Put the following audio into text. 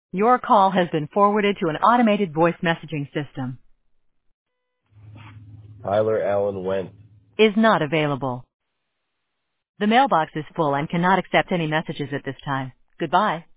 Your call has been forwarded to an automated voice messaging system. Tyler Allen Wentz. Is not available. The mailbox is full and cannot accept any messages at this time. Goodbye.